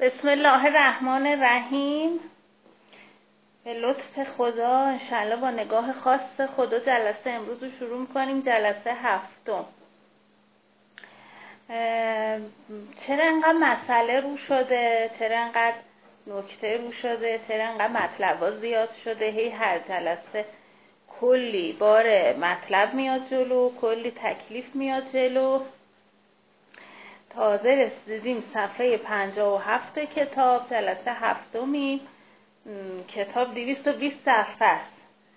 بسم الله الرحمن الرحیم. به لطف خدا انشالله با نگاه خاص خدا جلسه امروز رو شروع میکنیم. جلسه هفتم. چرا انقدر مسئله رو شده؟ چرا انقدر نکته رو شده؟ چرا انقدر مطلبا زیاد شده؟ هی هر جلسه کلی بار مطلب میاد جلو، کلی تکلیف میاد جلو. تازه رسیدیم صفحه 57 کتاب، جلسه هفتمی. کتاب 220 صفحه است.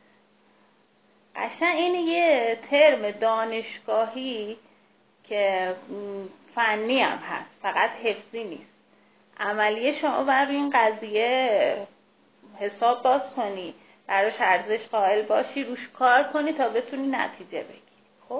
قشنگ این یه ترم دانشگاهی که فنی هم هست، فقط حفظی نیست. عملیه شما بر این قضیه حساب باز کنی، براش ارزش قائل باشی، روش کار کنی تا بتونی نتیجه بگیری. خب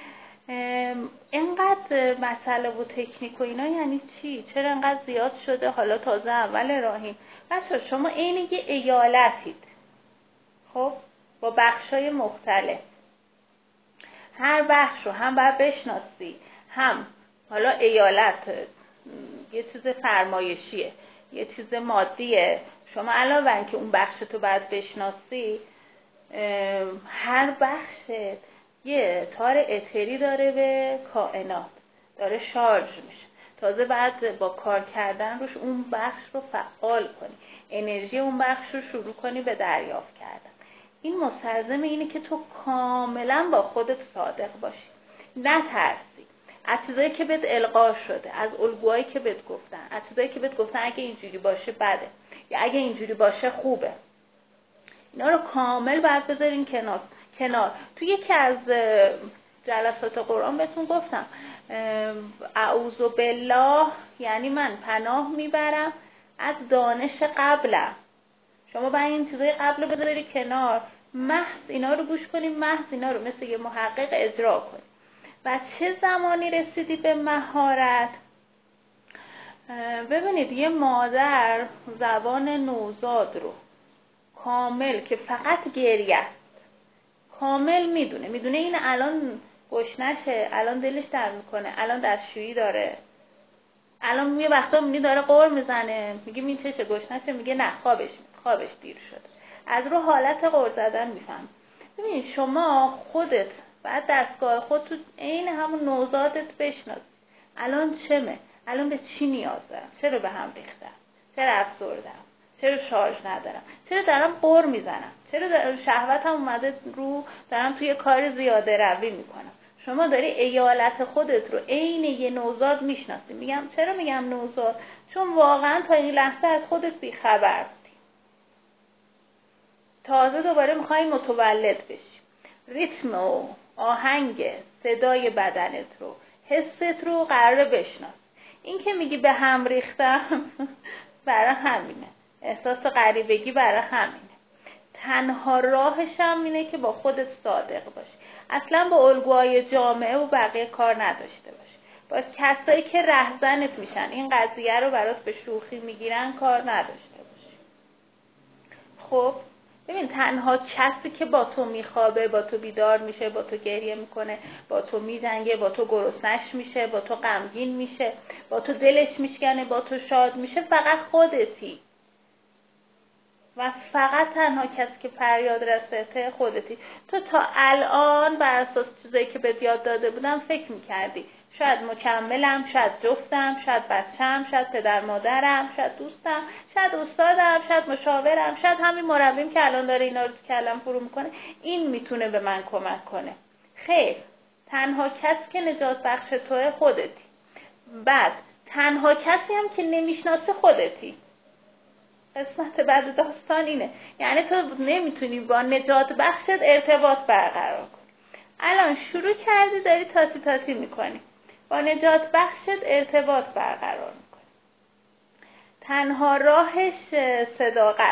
اینقدر مسئله و تکنیک و اینا یعنی چی؟ چرا اینقدر زیاد شده؟ حالا تازه اول راهیم. بچه شما این یه ایالتید، خب با بخشای مختلف. هر بخش رو هم باید بشناسی، هم حالا ایالت یه چیز فرمایشیه، یه چیز مادیه. شما علاوه بر اینکه اون بخش تو باید بشناسی، هر بخش یه تار اتری داره به کائنات، داره شارژ میشه. تازه بعد با کار کردن روش اون بخش رو فعال کنی، انرژی اون بخش رو شروع کنی به دریافت کردن. این مستلزم اینه که تو کاملا با خودت صادق باشی، نترسی از چیزایی که بهت القا شده، از الگوهایی که بهت گفتن، از چیزایی که بهت گفتن اگه اینجوری باشه بده یا اگه اینجوری باشه خوبه. اینا رو کامل باید بذارین کنار. تو یکی از جلسات قرآن بهتون گفتم اعوذ بالله یعنی من پناه میبرم از دانش قبلم. شما باید این چیزای قبل رو بذاری کنار، محض اینا رو گوش کنی، محض اینا رو مثل یه محقق اجرا کنی. و چه زمانی رسیدی به مهارت؟ ببینید یه مادر زبان نوزاد رو کامل که فقط گریه است کامل میدونه این الان گشنشه، الان دلش در میکنه، الان دستشویی داره، الان یه وقتا میبینی داره قور میزنه، میگه این چشه گشنشه، میگه نه خوابش دیر شد. از رو حالت قور زدن میفهم. ببین شما خودت بعد دستگاه خود تو عین همون نوزادت بشناس. الان چمه؟ الان به چی نیاز دارم؟ چرا به هم ریختم؟ چرا افسردم؟ چرا شارژ ندارم؟ چرا دارم قور میزنم؟ چرا شهوتم اومده رو، دارم توی کار زیاده روی میکنم؟ شما داری ایالت خودت رو عین یه نوزاد میشناسی. چرا میگم نوزاد؟ چون واقعا تا این لحظه از خودت بیخبر بودی. تازه دوباره میخوای متولد بشی. ریتم و آهنگ صدای بدنت رو، حست رو قراره بشناس. این که میگی به هم ریختم برای همینه، احساس غریبگی برای همینه. تنها راهش هم اینه که با خودت صادق باشی، اصلا با الگوهای جامعه و بقیه کار نداشته باشی، با کسایی که رهزنت میشن این قضیه رو برات به شوخی میگیرن کار نداشته باشی. خب ببین تنها کسی که با تو میخوابه، با تو بیدار میشه، با تو گریه میکنه، با تو میجنگه، با تو گرسنش میشه، با تو غمگین میشه، با تو دلش میشکنه، با تو شاد میشه، فقط خودتی. و فقط تنها کسی که فریاد رسته خودتی. تو تا الان بر اساس چیزایی که بهت یاد داده بودم فکر میکردی شاید مکملم، شاید جفتم، شاید بچم، شاید پدر مادرم، شاید دوستم، شاید استادم، شاید مشاورم، شاید همین مربیم که الان داره اینا رو تو کلم فرو میکنه این میتونه به من کمک کنه. خیر، تنها کسی که نجات بخش توه خودتی. بعد تنها کسی هم که نمیشناسه خودتی. قسمت بعد داستان اینه، یعنی تو نمیتونی با نجات بخشت ارتباط برقرار کنی. الان شروع کردی داری تاتی میکنی، با نجات بخشت ارتباط برقرار میکنی. تنها راهش صداقت.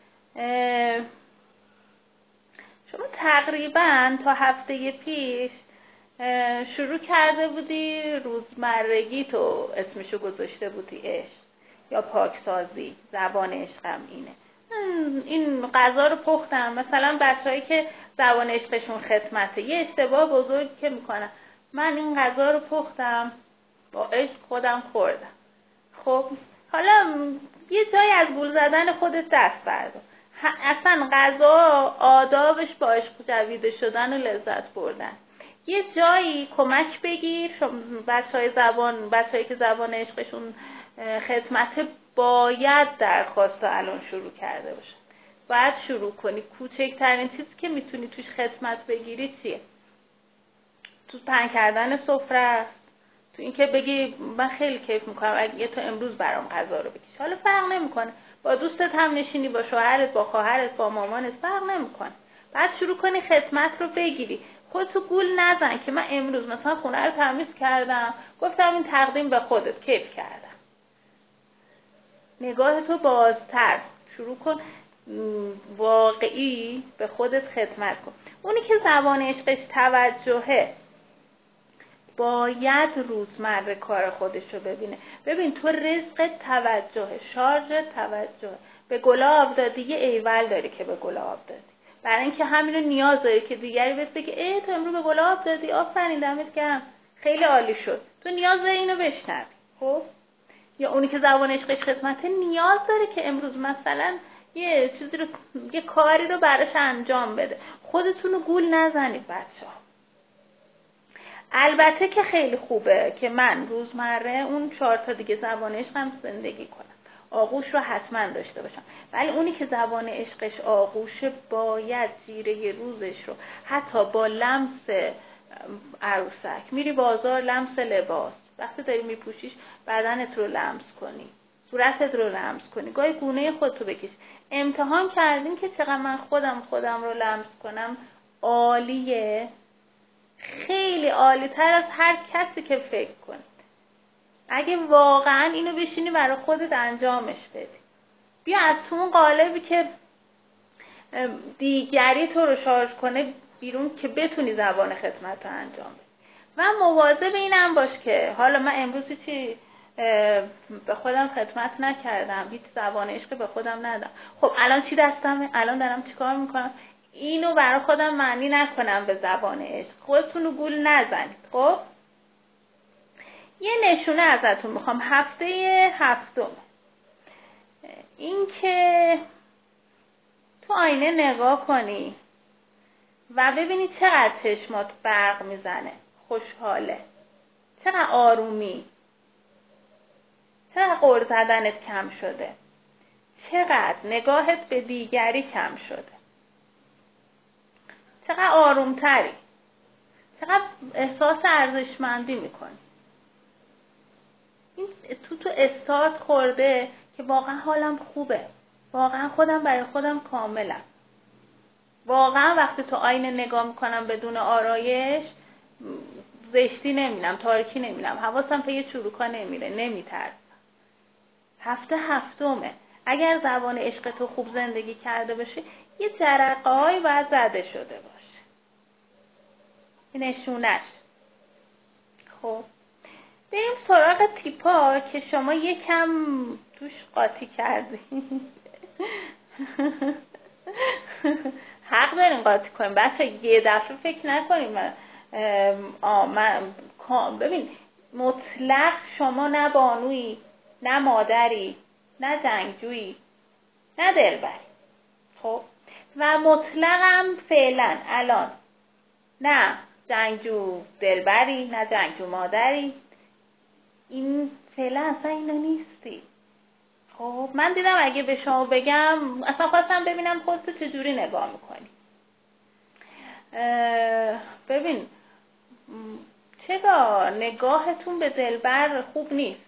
شما تقریبا تا هفته پیش شروع کرده بودی روزمرگی، تو اسمشو گذاشته بودی عشق یا پاکسازی، زبان عشقم اینه. این غذا رو پختم. مثلا بچه‌هایی که زبان عشقشون خدمته، یه اشتباه بزرگی که میکنن، من این غذا رو پختم با عشق خودم خوردم. خب حالا یه جایی از گول زدن خودت دست بردار. اصلا غذا آدابش با عشق جویده شدن و لذت بردن. یه جایی کمک بگیر. بچه‌هایی که زبان عشقشون خدمت، باید درخواست الان شروع کرده باشن. باید شروع کنی. کوچکترین چیزی که میتونی توش خدمت بگیری چیه؟ تو پهن کردن سفره است، تو اینکه بگی من خیلی کیف میکنم اگه تو امروز برام غذا رو بکشی. حالا فرق نمیکنه با دوستت هم نشینی، با شوهرت، با خواهرت، با مامانت، فرق نمیکنه. بعد شروع کنی خدمت رو بگیری. خودتو گول نزن که من امروز مثلا خونه رو تمیز کردم، گفتم این تقدیم به خودت، کیف کردم. نگاهتو بازتر شروع کن، واقعی به خودت خدمت کن. اونی که زبان عشقش توجهه باید روزمره کار خودش رو ببینه. ببین تو رزق توجهه، شارژ توجهه. به گلاب دادی، یه ایول داری که به گلاب دادی، برای اینکه همین رو نیاز داری که دیگری بهت بگه ای تو امروز به گلاب دادی، آفرین، دمت گرم، خیلی عالی شد. تو نیاز داری اینو بشنوی. خب یا اونی که زبان عشقش خدمته نیاز داره که امروز مثلا یه کاری رو براش انجام بده. خودتون رو گول نزنید بچه‌ها. البته که خیلی خوبه که من روزمره اون 4 تا دیگه زبان عشقم زندگی کنم، آغوش رو حتما داشته باشم، ولی اونی که زبان عشقش آغوشه باید جیره روزش رو حتی با لمس عروسک، میری بازار لمس لباس، وقتی داری میپوشیش بدنت رو لمس کنی، صورتت رو لمس کنی، گاهی گونه خودتو بکش. امتحان کردین که چقدر من خودم رو لمس کنم عالیه؟ خیلی عالی تر از هر کسی که فکر کنید. اگه واقعا اینو بشینی برای خودت انجامش بدی، بیا از تو اون قالبی که دیگری تو رو شارژ کنه بیرون که بتونی زبان خدمت رو انجام بدی. و مواظب اینم باش که حالا من امروز چی به خودم خدمت نکردم، هیچ زبان عشق به خودم ندم، خب الان چی دستمه؟ الان دارم چیکار میکنم؟ اینو برای خودم معنی نکنم به زبان عشق. خودتون رو گول نزنید. خب یه نشونه ازتون میخوام. هفته 7 این که تو آینه نگاه کنی و ببینی چقدر چشمات برق میزنه، خوشحاله، چقدر آرومی، چقدر غر زدنت کم شده، چقدر نگاهت به دیگری کم شده، چقدر آرومتری، چقدر احساس ارزشمندی میکنی. این تو استارت خورده که واقعا حالم خوبه، واقعا خودم برای خودم کاملم، واقعا وقتی تو آینه نگاه میکنم بدون آرایش زشتی نمیبینم، تاریکی نمیبینم، حواسم پی چروکا نمیره، نمیترسم. هفته 7 اگر زبان عشق تو خوب زندگی کرده باشه یه جرقه هایی باید زده شده باشه. این نشونش. خب بریم سراغ تیپا که شما یکم توش قاطی کردی. حق دارین قاطی کنیم بچه، یه دفعه فکر نکنیم. ببین مطلق شما نه بانویی، نه مادری، نه جنگجویی، نه دلبری. خب و مطلقم فعلا الان نه جنگجو دلبری، نه جنگجو مادری. این فعلا اصلا اینو نیستی. خب من دیدم اگه به شما بگم، اصلا خواستم ببینم خودت چجوری نگاه میکنی. ببین چرا نگاهتون به دلبر خوب نیست؟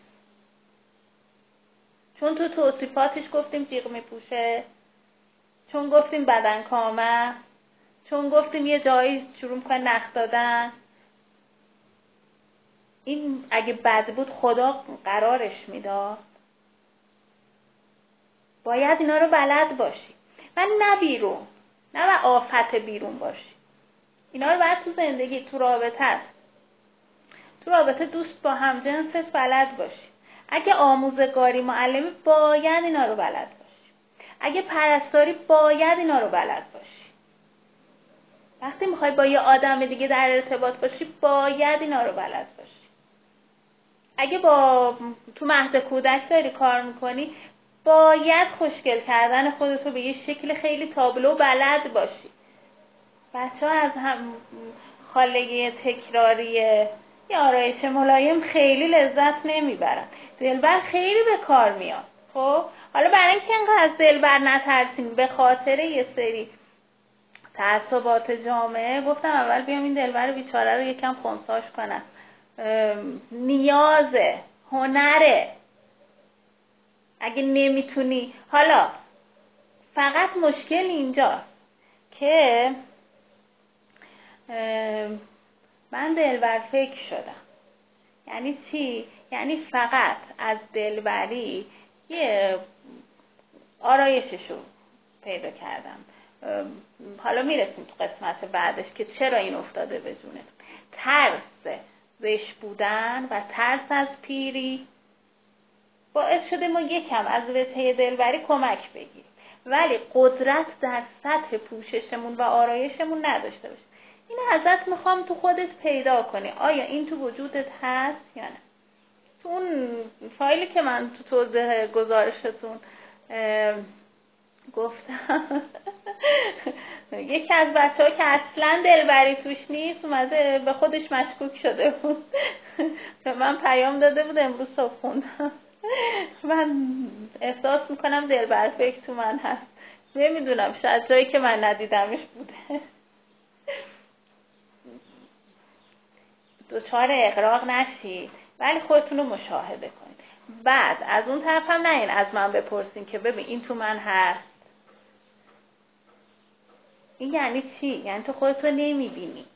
چون تو توصیفاتش گفتیم جیغ میپوشه، چون گفتیم بدن کامه، چون گفتیم یه جایی شروع میکنه نخ دادن. این اگه بد بود خدا قرارش میداد؟ باید اینا رو بلد باشی، ولی نه بیرون، نه و آفت بیرون باشی. اینا رو باید تو زندگی، تو رابطه دوست با هم جنست بلد باشی. اگه آموزگاری معلمی باید اینا رو بلد باشی. اگه پرستاری باید اینا رو بلد باشی. وقتی میخوای با یه آدم دیگه در ارتباط باشی باید اینا رو بلد باشی. اگه تو مهد کودک داری کار میکنی، باید خوشگل کردن خودت رو به یه شکل خیلی تابلو بلد باشی. بچه ها از خالگی تکراری یه آرایش ملایم خیلی لذت نمیبرن. دلبر خیلی به کار میاد. خب حالا برای اینکه انقدر از دلبر نترسیم، به خاطر یه سری تعصبات جامعه، گفتم اول بیام این دلبر بیچاره رو یکم خنثاش کنم. نیازه، هنره. اگه نمیتونی، حالا فقط مشکل اینجاست که من دلبر فکر شدم. یعنی چی؟ یعنی فقط از دلبری یه آرایششو پیدا کردم. حالا میرسیم تو قسمت بعدش که چرا این افتاده به جونه. ترس زشت بودن و ترس از پیری باعث شده ما یکم از وجهه دلبری کمک بگیریم، ولی قدرت در سطح پوششمون و آرایشمون نداشته باشیم. این ازت میخوام تو خودت پیدا کنی آیا این تو وجودت هست یا نه. تو اون فایلی که من تو توضیح گزارشتون گفتم یکی از بچه‌ها که اصلا دلبری توش نیست اومده به خودش مشکوک شده بود به من پیام داده بود امروز صبح خوندم. من احساس میکنم دلبر فکر تو من هست، نمیدونم، شاید جایی که من ندیدمش بوده. دچار اغراق نشید ولی خودتون رو مشاهده کنید. بعد از اون طرف هم نه از من بپرسین که ببین این تو من هست. این یعنی چی؟ یعنی تو خودت رو نمیبینی.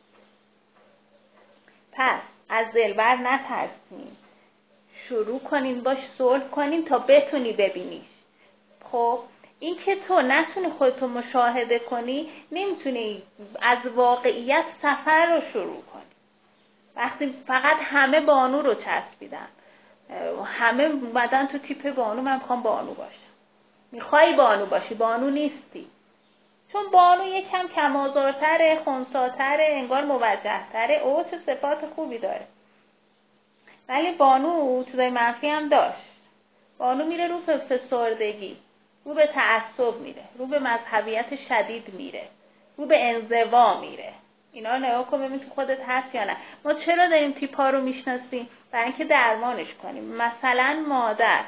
پس از دلبر نترسین، شروع کنین باش صلح کنین تا بتونی ببینیش. خب این که تو نتونی خودتو مشاهده کنی، نمیتونی از واقعیت سفر رو شروع کنی. وقتی فقط همه بانو رو چسبیدن، همه اومدن تو تیپ بانو، من میخوام بانو باشم. میخوای بانو باشی، بانو نیستی. چون بانو یکم کم‌آزارتره، خنثی‌تره، انگار موجه‌تره. او چه صفات خوبی داره. ولی بانو چیزای منفی هم داشت. بانو میره رو به فسردگی، رو به تعصب میره، رو به مذهبیت شدید میره، رو به انزوا میره. اینا رو نگاه کن ببین تو خودت هست یا نه. ما چرا داریم تیپ‌ها رو میشناسیم؟ برای اینکه درمانش کنیم. مثلا مادر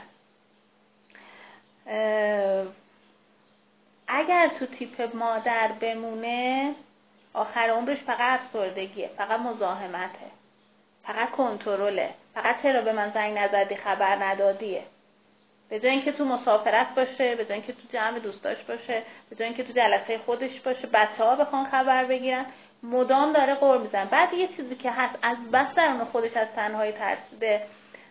اگر تو تیپ مادر بمونه، آخر عمرش فقط افسردگیه، فقط مزاحمته، فقط کنترله، فقط چرا به من زنگ نزدی خبر ندادیه. به جای اینکه تو مسافرت باشه، به جای اینکه تو جمع دوستاش باشه، به جای اینکه تو جلسه خودش باشه، بچه‌ها بخوان خبر بگیرن، مدام داره غر میزنه. بعد یه چیزی که هست، از بس درون خودش از تنهایی ترسیده،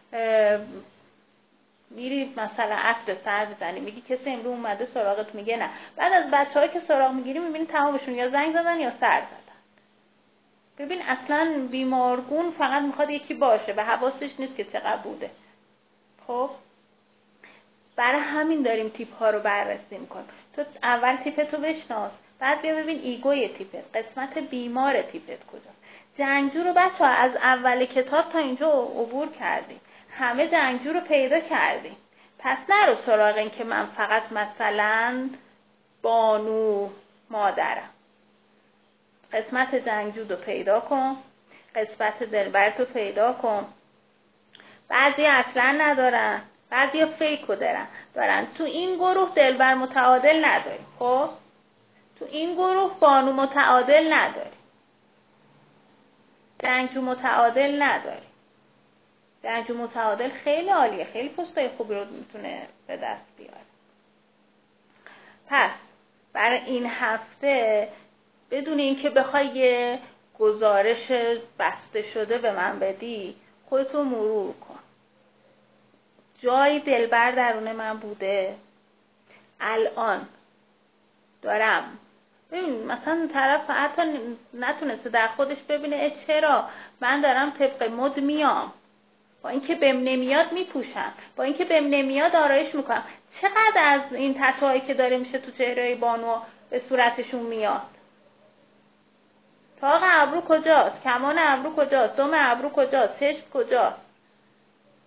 میری مثلا عصر سر بزنی میگی کسی امروز اومده سراغت، میگه نه. بعد از بچه‌ها که سراغ میگیری میبینی تمامشون یا زنگ زدن یا سر زدن. ببین اصلا بیمارگون فقط میخواد یکی باشه و حواسش نیست که چقدر بوده. خب برای همین داریم تیپ ها رو بررسی میکنیم. تو اول تیپتو بشناس، بعد بیا ببین ایگوی تیپت، قسمت بیمار تیپت کجاست. جنگجو رو بچه ها از اول کتاب تا اینجا عبور کردیم، همه جنگجو رو پیدا کردیم. پس نرو سراغ این که من فقط مثلا بانو مادرم. قسمت جنگجو رو پیدا کن، قسمت دلبرت رو پیدا کن. بعضی اصلا ندارن، بعضی فیکو دارن. تو این گروه دلبر متعادل نداری. خب تو این گروه بانو متعادل نداری، جنگجو متعادل نداری. جنگجو متعادل خیلی عالیه، خیلی پستای خوبی رو میتونه به دست بیاره. پس برای این هفته بدون اینکه بخوای یه گزارش بسته شده به من بدی، خودتو مرور کن. جای دلبر درون من بوده، الان دارم ببین مثلا طرف حتی نتونسته در خودش ببینه چرا من دارم طبق مد میام، با اینکه بهم نمیاد میپوشم، با اینکه بهم نمیاد آرایش میکنم. چقدر از این تتوهایی که داره میشه تو چهره بانو به صورتشون میاد. تاق ابرو کجاست؟ کمان ابرو کجاست؟ دم ابرو کجاست؟ چشم کجاست؟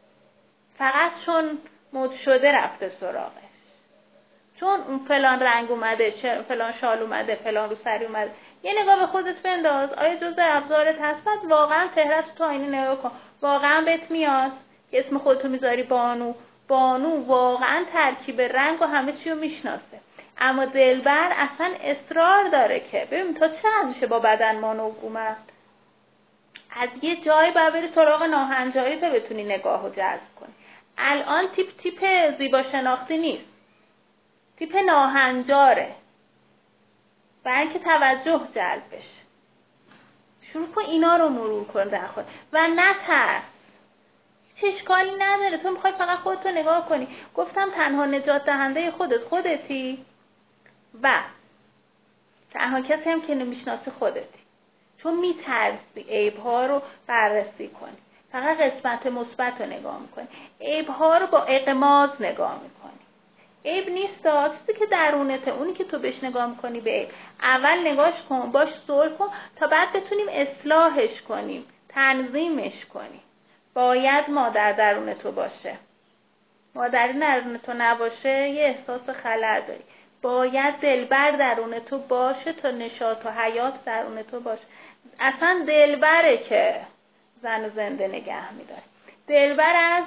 فقط چون مد شده رفته سراغش، چون اون فلان رنگ اومده، فلان شال اومده، فلان روسری اومده. یه نگاه به خودت بنداز، آیا جزء ابزارت هست؟ واقعا تهرت تو آینه نگاه کن، واقعا بهت میاد که اسم خودتو میذاری بانو؟ بانو واقعا ترکیب رنگ و همه چی رو میشناسه، اما دلبر اصلا اصرار داره که ببین تا چند میشه با بدن مانو اومد. از یه جایی باید بری سراغ ناهنجاری تا بتونی نگاه رو جذب کنی. الان تیپ زیبا شناختی نیست، تیپ ناهنجاره، برای اینکه توجه جلب بشه. شروع کن اینا رو مرور کن در خود و نترس، هیچ اشکالی نداره. تو میخوای فقط خودتو نگاه کنی. گفتم تنها نجات دهنده خودتی و تنها کسی هم که نمیشناسی خودتی، چون میترسی عیب‌ها رو بررسی کنی، فقط قسمت مثبت رو نگاه میکنی، عیب‌ها رو با اغماض نگاه میکنی. عیب نیست، چیزی که درونته، اونی که تو بهش نگاه میکنی به عیب، اول نگاش کن، باش صلح کن تا بعد بتونیم اصلاحش کنیم، تنظیمش کنیم. باید مادر درون تو باشه. مادری درون تو نباشه یه احساس خلأ داری. باید دلبر درون تو باشه تا نشاط و حیات درون تو باشه. اصلا دلبره که زن زنده نگه میداره. دلبر از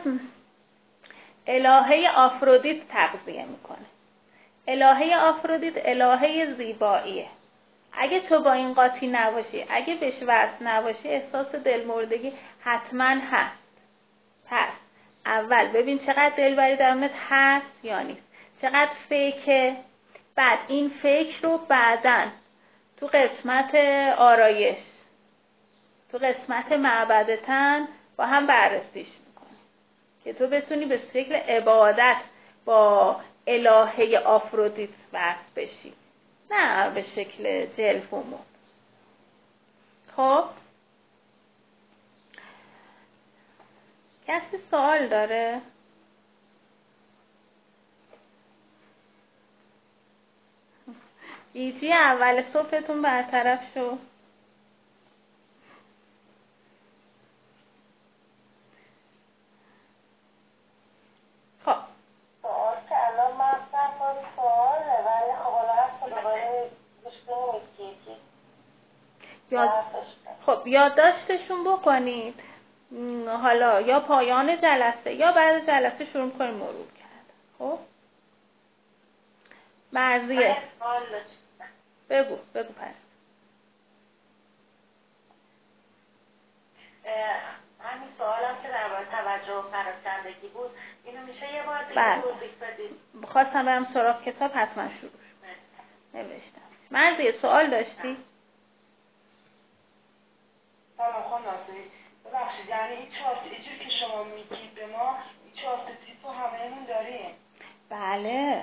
الهه آفرودیت تغذیه میکنه. الهه آفرودیت الهه زیباییه. اگه تو با این قاطی نباشی، اگه بهش وصل نباشی، احساس دلمردگی حتما هست. پس اول ببین چقدر دلبری درونت هست یا نیست، چقدر فیکه. بعد این فیک رو بعدن تو قسمت آرایش، تو قسمت معبد تن با هم بررسیش میکنی که تو بتونی به شکل عبادت با الهه آفرودیت وصل بشی، نه به شکل جلف و مد. خب کسی سوال داره؟ ایزی اول صبحتون برطرف شد. خب سوال که الان من سواله ولی خب الان دوباره گوش خب یادداشتشون بکنید، حالا یا پایان جلسه یا بعد جلسه شروع کنیم مرور کرد. خب مرضیه بگو پس. همین سوالم که درباره توجه و پراکندگی بود، اینو میشه یه بار دیگه توضیح بدید؟ خواستم برم سراغ کتاب، حتما شروع نوشتم. مرضیه سوال داشتی؟ سلام خانم ببخشید، یعنی این چارت اینجوری که شما میگید به ما، این چارت تیپ رو همه‌مون داریم؟ بله.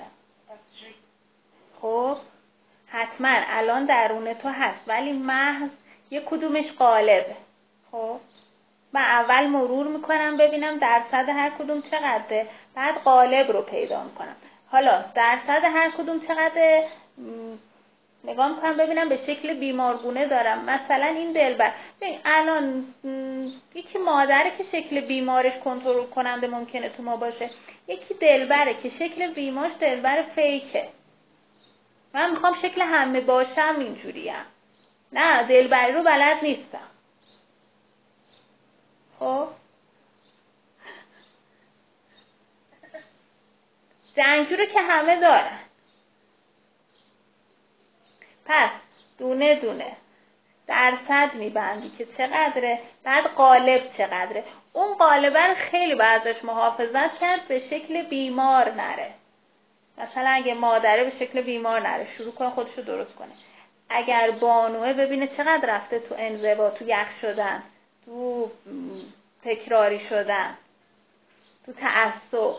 خب حتما الان درون تو هست، ولی محض یه کدومش قالبه. خب من اول مرور میکنم ببینم درصد هر کدوم چقدره، بعد قالب رو پیدا میکنم. حالا درصد هر کدوم چقدره نگاه میکنم ببینم به شکل بیمارگونه دارم. مثلا این دلبر، ببین الان یکی مادره که شکل بیمارش کنترل کننده ممکنه تو ما باشه، یکی دلبره که شکل بیمارش دلبر فیکه. من میخوام شکل همه باشم اینجوریم، نه دلبری رو بلد نیستم. خب جنگجو که همه دارن. پس دونه دونه درصد میبندی که چقدره، بعد قالب چقدره. اون قالبه رو خیلی باید ازش محافظت کرد به شکل بیمار نره. مثلا اگه مادره به شکل بیمار نره، شروع کنه خودشو درست کنه. اگر بانوه ببینه چقدر رفته تو انزوا، تو یخ شدن، تو تکراری شدن، تو تعصب.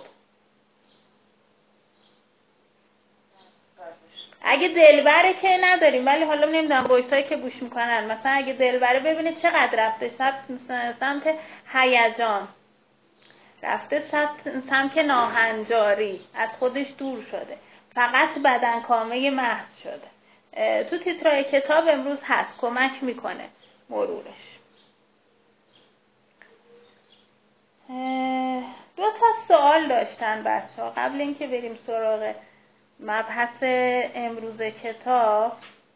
اگه دلبره که نداریم، ولی حالا نمیدونم وایسایی که گوش میکنن، مثلا اگه دلبره ببینه چقدر رفته سمت هیجان، رفته سمت ناهنجاری، از خودش دور شده، فقط بدن کامه محض شده. تو تیترای کتاب امروز هست، کمک میکنه مرورش. 2 تا سوال داشتن بچه‌ها قبل اینکه بریم سراغ مبحث امروز کتاب.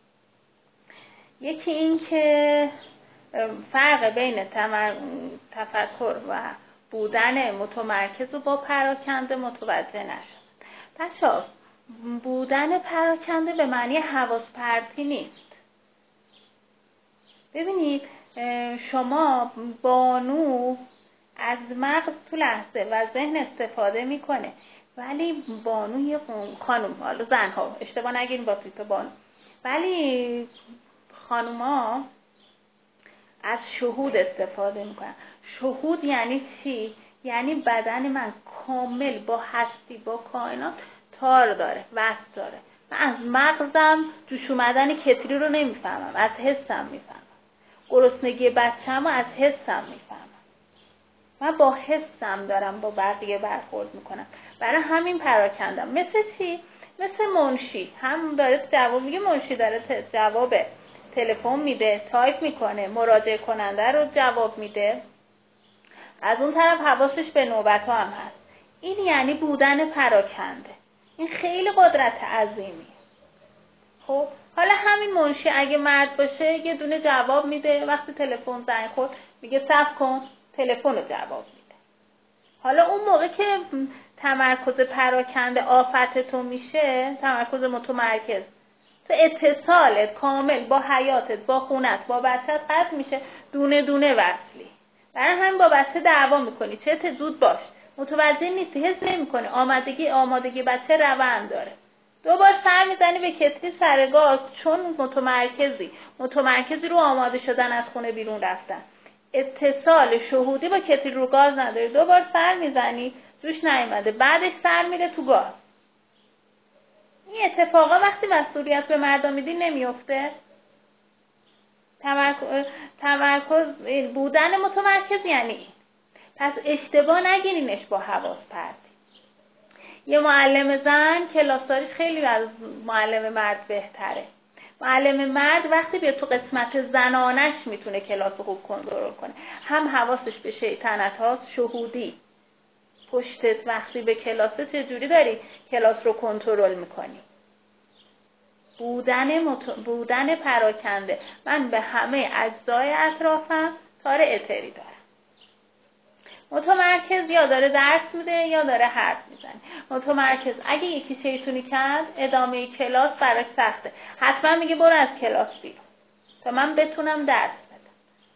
یکی این که فرق بین تفکر و بودن متمرکز و با پراکنده متوجه نشد. بچه‌ها بودن پراکنده به معنی حواس پرتی نیست. ببینید شما بانو از مغز تو لحظه و ذهن استفاده میکنه، ولی بانو یه خانم، حالا زنها اشتباه نگیریم با تیپ بانو، ولی خانوما از شهود استفاده میکنن. شهود یعنی چی؟ یعنی بدن من کامل با هستی، با کائنات تار داره، وصل داره. من از مغزم جوش اومدن کتری رو نمیفهمم، از حسم میفهمم. گرسنگی بچه‌م رو از حسم میفهمم. من با حسم دارم با بقیه برخورد میکنم. برای همین پراکندم. مثل چی؟ مثل منشی. هم داره جواب میگه، منشی داره جواب تلفن میده، تایپ میکنه، مراجعه کننده رو جواب میده، از اون طرف حواسش به نوبت ها هم هست. این یعنی بودن پراکنده. این خیلی قدرت عظیمی. خب حالا همین منشی اگه مرد باشه یه دونه جواب میده، وقتی تلفن زنگ خورد میگه صبر کن، تلفن رو جواب میده. حالا اون موقع که تمرکز پراکنده آفت تو میشه، تمرکز متمرکز، تو اتصالت کامل با حیاتت، با خونت، با بچت قطع میشه، دونه دونه وصلی. برای همین با بچه دعوا میکنی، چه زود باش، متوجه نیستی، حس نمیکنی آمادگی بچه روند داره. 2 بار سر میزنی به کتری سر گاز، چون متمرکزی رو آماده شدن از خونه بیرون رفتن. اتصال شهودی با کتری رو گاز نداری، 2 بار سر میزنی روش نیومده، بعدش سر میره تو گاز. این اتفاقا وقتی مسئولیت به مردم میدی نمیفته. تمرکز بودن متمرکز یعنی این. پس اشتباه نگیرینش با حواس پرتی. یه معلم زن کلاساریش خیلی از معلم مرد بهتره. معلم مرد وقتی بیاد تو قسمت زنانش میتونه کلاس خوب کنترل کنه. هم حواسش به شیطنت هاست، شهودی پشتت وقتی به کلاس چجوری داری کلاس رو کنترل میکنی. بودن پراکنده. من به همه اجزای اطرافم تار اتری دارم. متمرکز یا داره درس میده یا داره حرف میزنه. متمرکز اگه یکی شیطونی کرد ادامه کلاس براش سخته، حتما میگه برو از کلاس بیرون تا من بتونم درس بدم.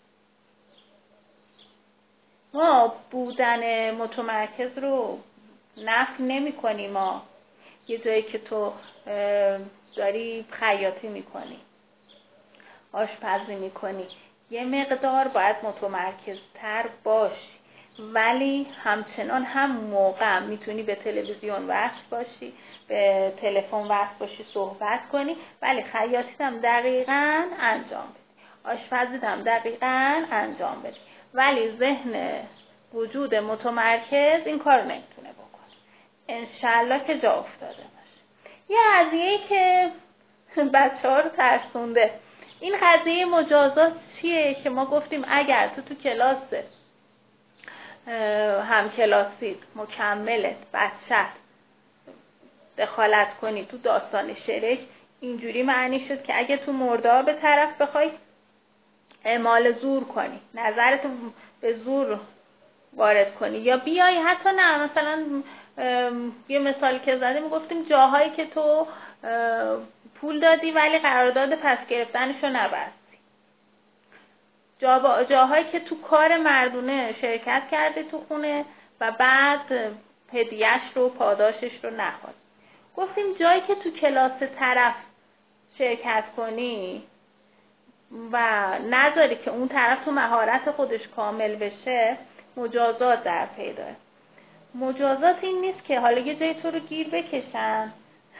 ما بودن متمرکز رو نفی نمی کنیم. ما یه جایی که تو داری خیاطی میکنی، آشپزی میکنی، یه مقدار باید متمرکزتر باشی، ولی همچنان هم موقع میتونی به تلویزیون وصل باشی، به تلفن وصل باشی، صحبت کنی، ولی خیاطیت هم دقیقاً انجام بدی، آشپزیت هم دقیقاً انجام بدی، ولی ذهن وجود متمرکز این کار نمیتونه بکنه. انشالله که جا افتاده باشه. یه قضیه‌ای که بچه‌ها رو ترسونده، این قضیه مجازات چیه که ما گفتیم اگر تو کلاس هم کلاسیت مکملت بچت دخالت کنی تو داستان شرک، اینجوری معنی شد که اگه تو مرداب به طرف بخوای اعمال زور کنی، نظرتو به زور وارد کنی، یا بیای حتی نه مثلا یه مثالی که زدیم گفتیم جاهایی که تو پول دادی ولی قرارداد پس گرفتنشو نبستی، جاهایی که تو کار مردونه شرکت کردی تو خونه و بعد هدیه‌اش رو پاداشش رو نخواد. گفتیم جایی که تو کلاس طرف شرکت کنی و نذاری که اون طرف تو مهارت خودش کامل بشه، مجازات در پیداه. مجازات این نیست که حالا یه جایی تو رو گیر بکشن،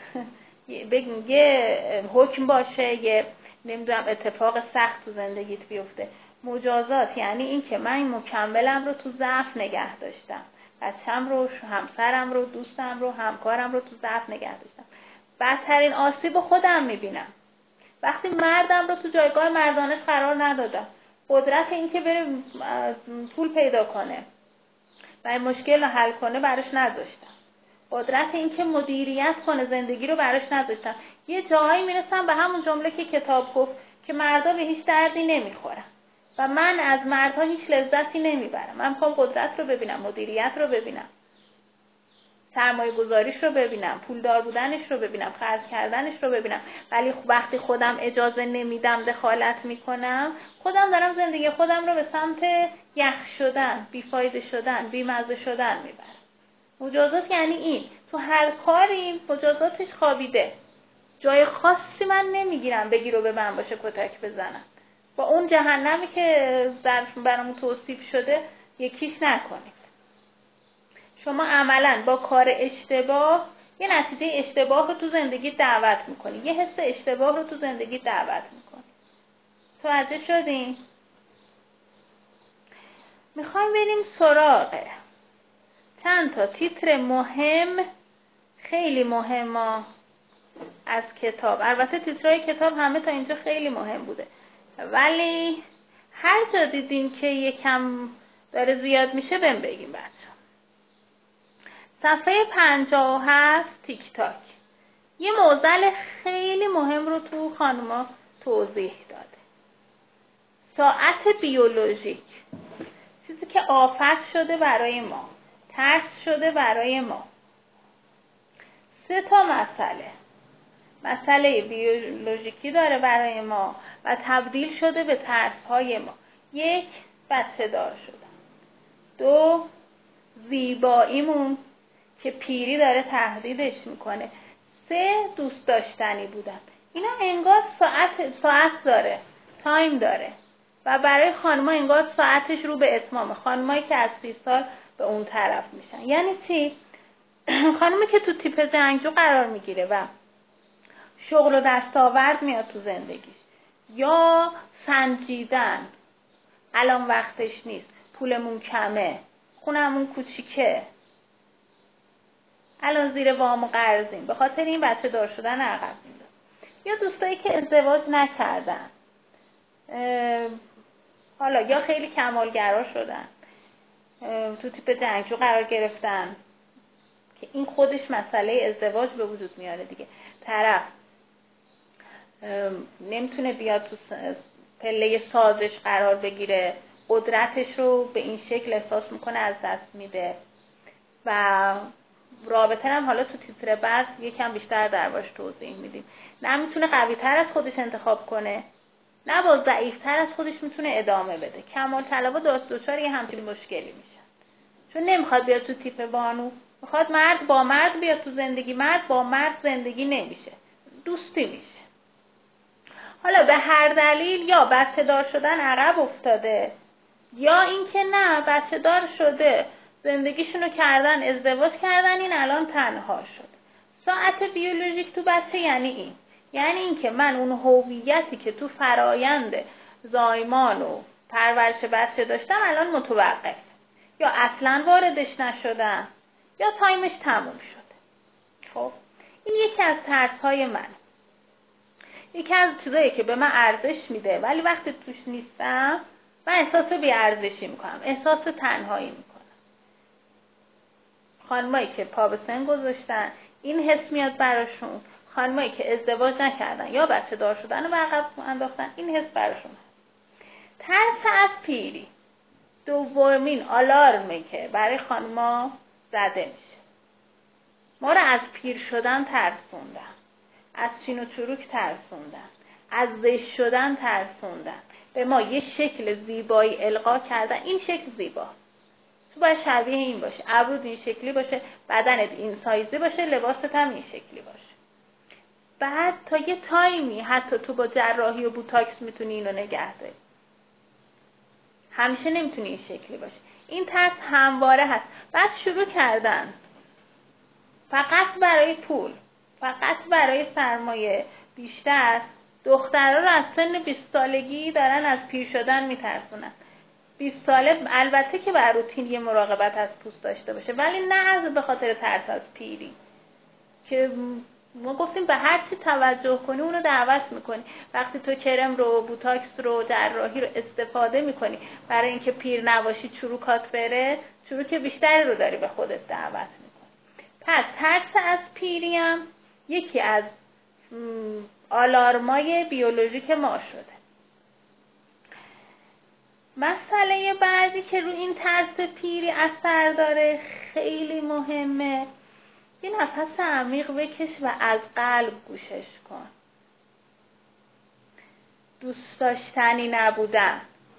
یه حکم باشه، یه نمیدونم اتفاق سخت تو زندگیت بیفته. مجازات یعنی این که من مکملم رو تو ضعف نگه داشتم، بچم رو، همسرم رو، دوستم رو، همکارم رو تو ضعف نگه داشتم، بدترین آسیب خودم میبینم وقتی مردم رو تو جایگاه مردانش قرار ندادم. قدرت این که بره پول پیدا کنه، و مشکل رو حل کنه براش نذاشتم. قدرت این که مدیریت کنه زندگی رو براش نذاشتم. یه جاهایی میرسم به همون جمله که کتاب گفت که مردا به هیچ دردی نمیخورن و من از مردها هیچ لذتی نمیبرم. من میخوام قدرت رو ببینم، مدیریت رو ببینم، سرمایه گذاریش رو ببینم، پولدار بودنش رو ببینم، خرج کردنش رو ببینم. ولی وقتی خودم اجازه نمیدم، دخالت میکنم، خودم دارم زندگی خودم رو به سمت یخ شدن، بیفایده شدن، بیمزه شدن میبرم. مجازات یعنی این، تو هر کاری مجازاتش خوابیده. جای خاصی من نمیگیرم بگیر و به من باشه کتک بزنم. با اون جهنمی که برامون توصیف شده یکیش نکنید. شما عملاً با کار اشتباه یه نتیجه اشتباه رو تو زندگی دعوت میکنی، یه حس اشتباه رو تو زندگی دعوت میکنی. توجه شدین؟ میخوایم بریم سراغ چند تا تیتر مهم، خیلی مهمه از کتاب. البته تیترهای کتاب همه تا اینجا خیلی مهم بوده، ولی هر جا دیدین که یکم داره زیاد میشه بهم بگیم بچه. صفحه 57 تیک تاک یه معضل خیلی مهم رو تو خانوما توضیح داده. ساعت بیولوژیک، چیزی که آفت شده برای ما، ترس شده برای ما. 3 تا مسئله بیولوژیکی داره برای ما و تبدیل شده به ترس‌های ما. 1 بچه دار شدن. 2 زیباییمون که پیری داره تهدیدش میکنه. 3 دوست داشتنی بودن. اینا انگار ساعت داره، تایم داره و برای خانم‌ها انگار ساعتش رو به اتمامه. خانمایی که از 30 سال به اون طرف میشن. یعنی چی؟ خانمی که تو تیپ جنگجو قرار میگیره و شغل و دستاورد میاد تو زندگیش، یا سنجیدن، الان وقتش نیست، پولمون کمه، خونمون کوچیکه، الان زیر وام و قرضیم، به خاطر این بچه دار شدن عقب میندازه. یا دوستایی که ازدواج نکردن، حالا یا خیلی کمالگرا شدن، تو تیپ جنگجو قرار گرفتن که این خودش مسئله ازدواج به وجود میاره دیگه. طرف نمیتونه بیاد تو پله سازش قرار بگیره، قدرتش رو به این شکل احساس میکنه از دست میده و رابطه هم حالا تو تیتر بعد یکم بیشتر دربارش توضیح میدیم. نه میتونه قوی تر از خودش انتخاب کنه، نه با ضعیف تر از خودش میتونه ادامه بده. کمال طلبا دچار یه همچین مشکلی میشن، چون نمیخواد بیاد تو تیپ بانو، میخواد مرد با مرد بیاد تو زندگی. مرد با مرد زندگی نمیشه، دوستی میشه. حالا به هر دلیل یا بچه دار شدن عقب افتاده، یا اینکه نه بچه دار شده، زندگیشونو کردن، ازدواج کردن، این الان تنها شد. ساعت بیولوژیک تو بچه یعنی این، یعنی اینکه من اون هویتی که تو فرایند زایمان و پرورش بچه داشتم الان متوقف، یا اصلا واردش نشدم، یا تایمش تموم شده. خب این یکی از ترس‌های من، یکی از چیزایی که به من ارزش میده ولی وقتی توش نیستم من احساس بی‌ارزشی میکنم، احساس تنهایی میکنم. خانمایی که پا به سن گذاشتن این حس میاد براشون، خانمایی که ازدواج نکردن یا بچه دار شدن و عقب انداختن این حس براشون. ترس از پیری دومین آلارمی که برای خانما زده میشه. ما رو از پیر شدن ترسوندن، از چین و چروک ترسوندن، از زشت شدن ترسوندن، به ما یه شکل زیبایی القا کردن. این شکل زیبا، تو باید شبیه این باشه، ابرود این شکلی باشه، بدنت این سایزی باشه، لباست هم این شکلی باشه. بعد تا یه تایمی حتی تو با جراحی و بوتاکس میتونی اینو نگه داری، همیشه نمیتونی این شکلی باشه. این ترس همواره هست. بعد شروع کردن فقط برای پول، فقط برای سرمایه بیشتر، دخترها رو از سن 20 سالگی دارن از پیر شدن میترسونن. 20 ساله البته که بر روتین یه مراقبت از پوست داشته باشه، ولی نه از به خاطر ترس از پیری که ما گفتیم به هر چی توجه کنی اونو دعوت میکنی. وقتی تو کرم رو، بوتاکس رو، جراحی رو استفاده میکنی برای اینکه پیر نباشی، چروکات بره، چروک بیشتری رو داری به خودت دعوت میکنی. پس ترس از پیری هم یکی از آلارمای بیولوژیک ما شده. مسئله بعدی که رو این ترس پیری اثر داره خیلی مهمه. یه نفس عمیق بکش و از قلب گوشش کن. دوست داشتنی نبودن.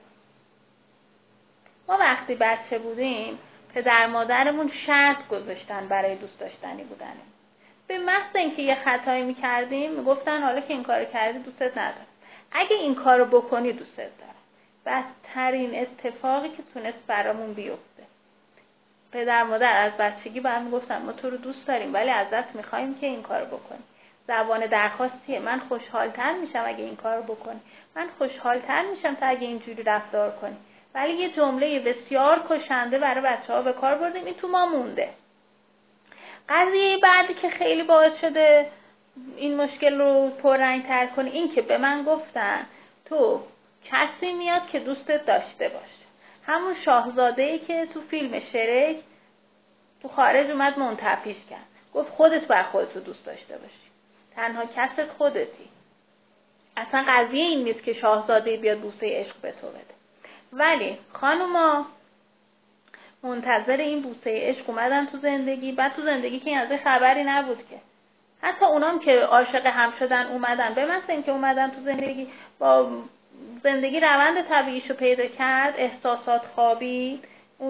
ما وقتی بچه بودیم پدر مادرمون شرط گذاشتن برای دوست داشتنی بودنمون. به محض اینکه یه خطایی میکردیم میگفتن حالا که این کارو کردی دوستت ندارم، اگه این کارو بکنی دوستت دارم. بدترین اتفاقی که تونست برامون بیفته. پدر مادر از بچگی برام میگفتن ما تو رو دوست داریم ولی ازت میخوایم که این کارو بکنی. زبان درخواستیه، من خوشحالتر میشم اگه این کارو بکنی، من خوشحالتر میشم تا اگه اینجوری رفتار کنی. ولی یه جمله بسیار کشنده برای بچه‌ها به کار بردیم، این تو ما مونده. قضیه بعدی که خیلی باعث شده این مشکل رو پررنگ‌تر کنه این که به من گفتن تو کسی میاد که دوستت داشته باشه. همون شاهزاده‌ای که تو فیلم شرک تو خارج اومد منتفیش کرد، گفت خودت باید خودت رو دوست داشته باشی، تنها کست خودتی. اصلا قضیه این نیست که شاهزاده بیاد بوسه عشق به تو بده. ولی خانوما منتظر این بوسه عشق اومدن تو زندگی، بعد تو زندگی که از خبری نبود که. حتی اونام که عاشق هم شدن اومدن، به مثل این که اومدن تو زندگی با زندگی روند طبیعیشو پیدا کرد، احساسات خوابید،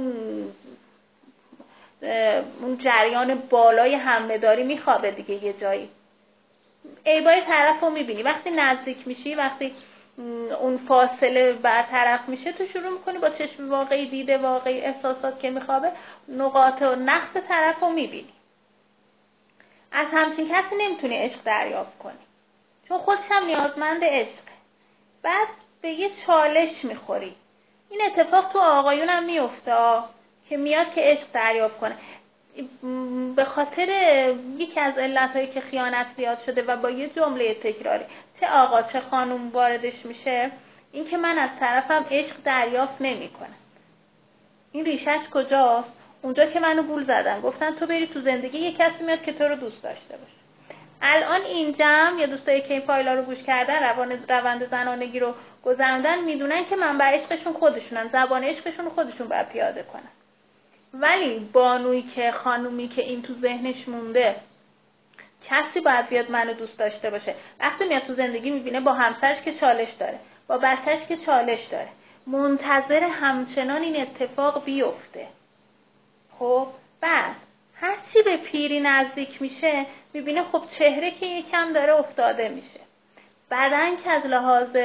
اون جریان بالای همه‌داری میخوابه دیگه. یه جایی عیبای طرف رو میبینی، وقتی نزدیک میشی، وقتی اون فاصله برطرف میشه، تو شروع میکنی با چشم واقعی، دید واقعی، احساسات که میخوابه، نقاط و نقص طرف رو میبینی. از همچین کسی نمیتونی عشق دریافت کنی چون خودش هم نیازمند عشقه. بعد به یه چالش میخوری. این اتفاق تو آقایون هم میفته که میاد که عشق دریافت کنه. به خاطر یکی از علتهایی که خیانت زیاد شده و با یه جمله تکراری چه آقا چه خانوم واردش میشه، این که من از طرفم عشق دریافت نمیکنم. این ریشش کجاست؟ اونجا که منو گول زدن، گفتن تو بری تو زندگی یه کسی میاد که تو رو دوست داشته باشه. الان این جمع یا دوستایی که این فایلا رو گوش کردن، روند زنانگی رو گذروندن، میدونن که منبع عشقشون خودشونن، زبان عشقشون خودشون باید پیاده کنن. ولی بانویی که خانومی که این تو ذهنش مونده کسی باید بیاد منو دوست داشته باشه، وقتی میاد تو زندگی میبینه با همسرش که چالش داره، با بچهش که چالش داره، منتظر همچنان این اتفاق بیفته. خب بعد هرچی به پیری نزدیک میشه میبینه خب چهره که یکم داره افتاده میشه، بدن که از لحاظ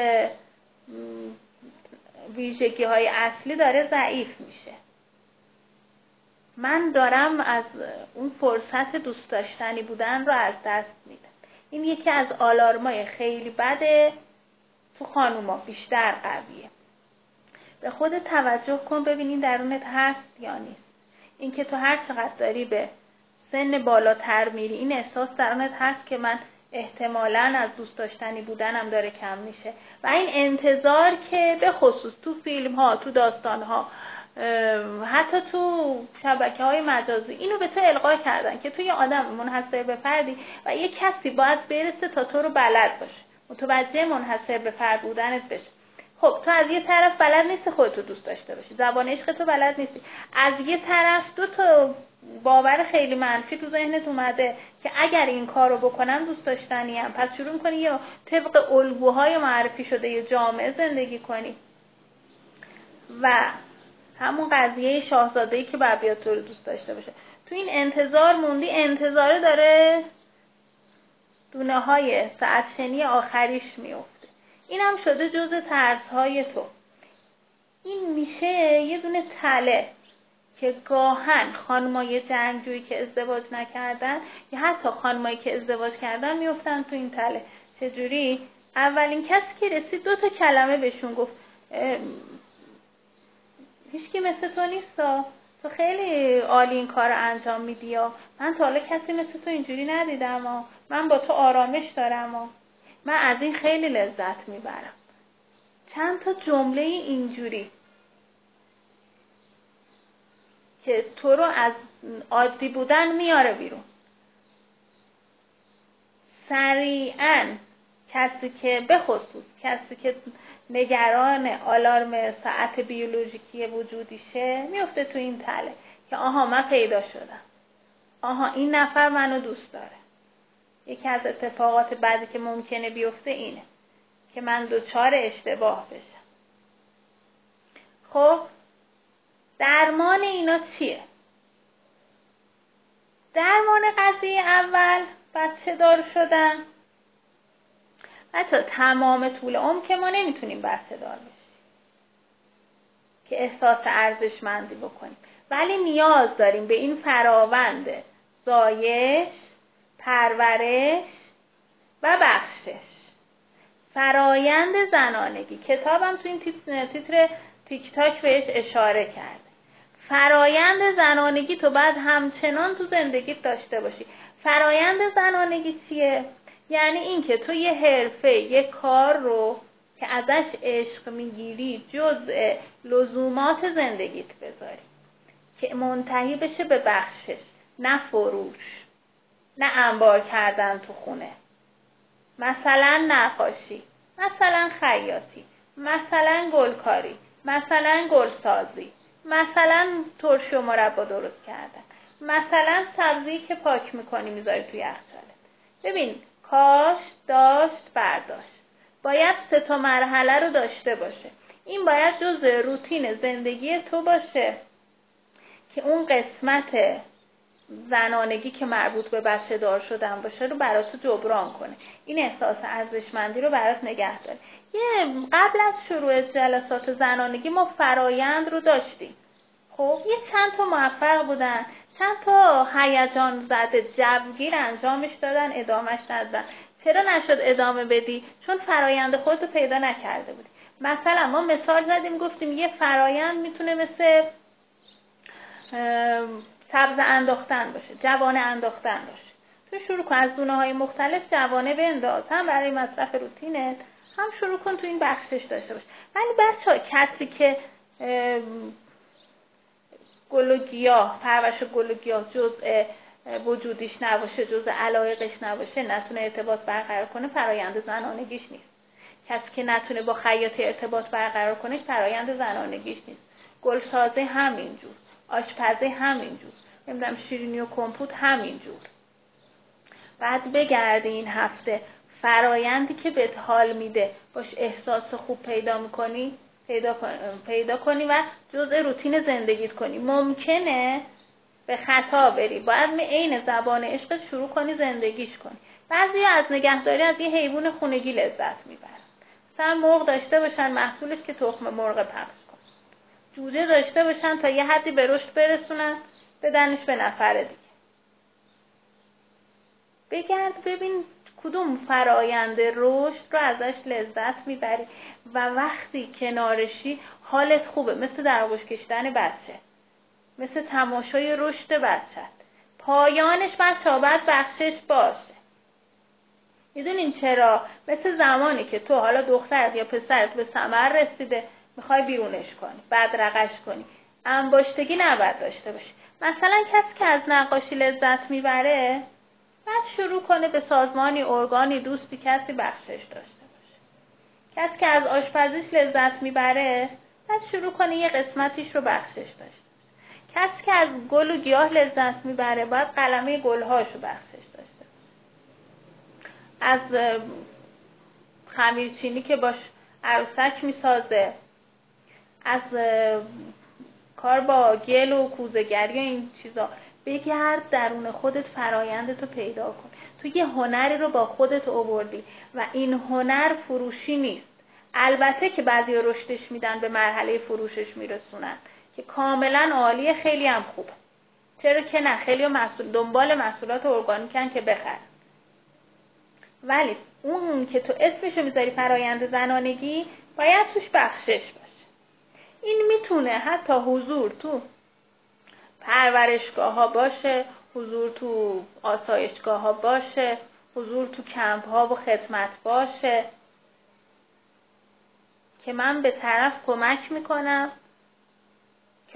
ویژگی های اصلی داره ضعیف میشه. من دارم از اون فرصت دوست داشتنی بودن رو از دست میدم. این یکی از آلارمای خیلی بده تو خانوما، بیشتر قویه. به خودت توجه کن ببینین درونت هست یا نیست. اینکه تو هر چقدر داری به سن بالاتر میری این احساس درونت هست که من احتمالاً از دوست داشتنی بودنم داره کم میشه و این انتظار که به خصوص تو فیلم ها، تو داستان ها، حتی تو شبکه‌های مجازی اینو به تو القا کردن که تو یه آدم منحصر به فردی و یه کسی باید برسه تا تو رو بلد باشه، متوجه منحصر به فرد بودنت بشه. خب تو از یه طرف بلد نیستی خودتو دوست داشته باشی، زبان عشق تو بلد نیستی، از یه طرف دو تا باور خیلی منفی تو ذهنت اومده که اگر این کارو بکنم دوست داشتنی ام، پس شروع می‌کنی یا طبق الگوهای معرفی شده یه جامعه زندگی کنی و همون قضیه شاهزاده‌ای که باید بیاد تو رو دوست داشته باشه. تو این انتظار موندی، انتظاره داره دونه های ساعتشنی آخریش میفته. این هم شده جز ترس‌های تو. این میشه یه دونه تله که گاهن خانمای جنگجویی که ازدواج نکردن یا حتی خانمایی که ازدواج کردن میفتن تو این تله. چجوری؟ اولین کسی که رسید 2 تا کلمه بهشون گفت هیچکی مثل تو نیستا، تو خیلی عالی این کار انجام میدی، من تا حالا کسی مثل تو اینجوری ندیدم، من با تو آرامش دارم، من از این خیلی لذت میبرم. چند تا جمله اینجوری که تو رو از عادی بودن میاره بیرون. سریعاً کسی که به خصوص کسی که نگران آلارم ساعت بیولوژیکی وجودیشه میفته تو این تله که آها من پیدا شدم، آها این نفر منو دوست داره. یکی از اتفاقات بعدی که ممکنه بیفته اینه که من دچار اشتباه بشم. خب درمان اینا چیه؟ درمان قضیه اول بچه دار شدن. بچه تمام طول عمر که ما نمیتونیم بچه دار بشیم که احساس ارزشمندی بکنیم، ولی نیاز داریم به این فراوند زایش، پرورش و بخشش. فرایند زنانگی، کتابم تو این تیتر تیک تاک بهش اشاره کرده. فرایند زنانگی تو باید همچنان تو زندگیت داشته باشی. فرایند زنانگی چیه؟ یعنی این که تو یه حرفه، یه کار رو که ازش عشق میگیری جزء لزومات زندگیت بذاری که منتهی بشه به بخشش، نه فروش، نه انبار کردن تو خونه. مثلا نقاشی، مثلا خیاطی، مثلا گلکاری، مثلا گلسازی، مثلا ترشی و مربا درست کردن، مثلا سبزی که پاک میکنی میذاری توی یخچالت. ببین، کاشت، داشت، برداشت باید 3 مرحله رو داشته باشه. این باید جزء روتین زندگی تو باشه که اون قسمت زنانگی که مربوط به بچه دار شدن باشه رو برات جبران کنه، این احساس ارزشمندی رو برات نگه داره. قبل از شروع جلسات زنانگی ما فرایند رو داشتیم. خب یه چند تا موفق بودن، چند تا هیجان زده جوگیر انجامش دادن، ادامهش ندادن. چرا نشد ادامه بدی؟ چون فرایند خودتو پیدا نکرده بودی. مثلا ما مثال زدیم گفتیم یه فرایند میتونه مثل سبز انداختن باشه، جوانه انداختن باشه. تو شروع کن از دونه های مختلف جوانه بنداز، هم برای مصرف روتینت، هم شروع کن تو این بخشش داشته باش. ولی بچه‌ها کسی که گل و گیاه، پرورش گل و گیاه جزء وجودیش نباشه، جزء علایقش نباشه، نتونه ارتباط برقرار کنه، فرایند زنانگیش نیست. کسی که نتونه با خیاطی ارتباط برقرار کنه، فرایند زنانگیش نیست. گلسازی همینجور، آشپزی همینجور، نمیدونم شیرینی و کمپوت همینجور. بعد بگردی این هفته فرایندی که بهت حال میده باش احساس خوب پیدا کنی و جزء روتین زندگیت کنی. ممکنه به خطا بری، باید عین زبان عشقت شروع کنی زندگیش کنی. بعضی از نگهداری از یه حیوان خونگی لذت میبرن. مثلا مرغ داشته باشن، محصولش که تخم مرغ پخش کن. جوجه داشته باشن تا یه حدی به رشد برسونن، بدنش به نفر دیگه. بگرد ببین کدوم فرایند رشد رو ازش لذت میبری و وقتی کنارشی حالت خوبه. مثل در آغوش کشیدن بچه، مثل تماشای رشد بچت. پایانش بچه‌ها باید بخشش باشه. میدونین چرا؟ مثل زمانی که تو حالا دخترت یا پسرت به ثمر رسیده میخوای بیرونش کنی، بدرقش کنی، انباشتگی نباید داشته باشی. مثلا کسی که از نقاشی لذت میبره بعد شروع کنه به سازمانی، ارگانی، دوستی، کسی بخشش داشته باشه. کسی که از آشپزیش لذت میبره بعد شروع کنه یه قسمتیش رو بخشش داشته باشه. کسی که از گل و گیاه لذت میبره باید قلمه گلهاشو بخشش داشته باشه. از خمیرچینی که باش عروسک میسازه، از کار با گل و کوزه‌گری و این چیزا. بگرد درون خودت فرایندتو پیدا کن. تو یه هنری رو با خودت آوردی و این هنر فروشی نیست. البته که بعضیا رشدش میدن به مرحله فروشش میرسونن که کاملا عالیه، خیلی هم خوبه. چرا که نه، خیلی دنبال محصولات ارگانیکن که بخرن. ولی اون که تو اسمشو میذاری فرایند زنانگی باید توش بخشش باشه. این میتونه حتی حضور تو پرورشگاه ها باشه، حضور تو آسایشگاه ها باشه، حضور تو کمپ ها و خدمت باشه که من به طرف کمک میکنم که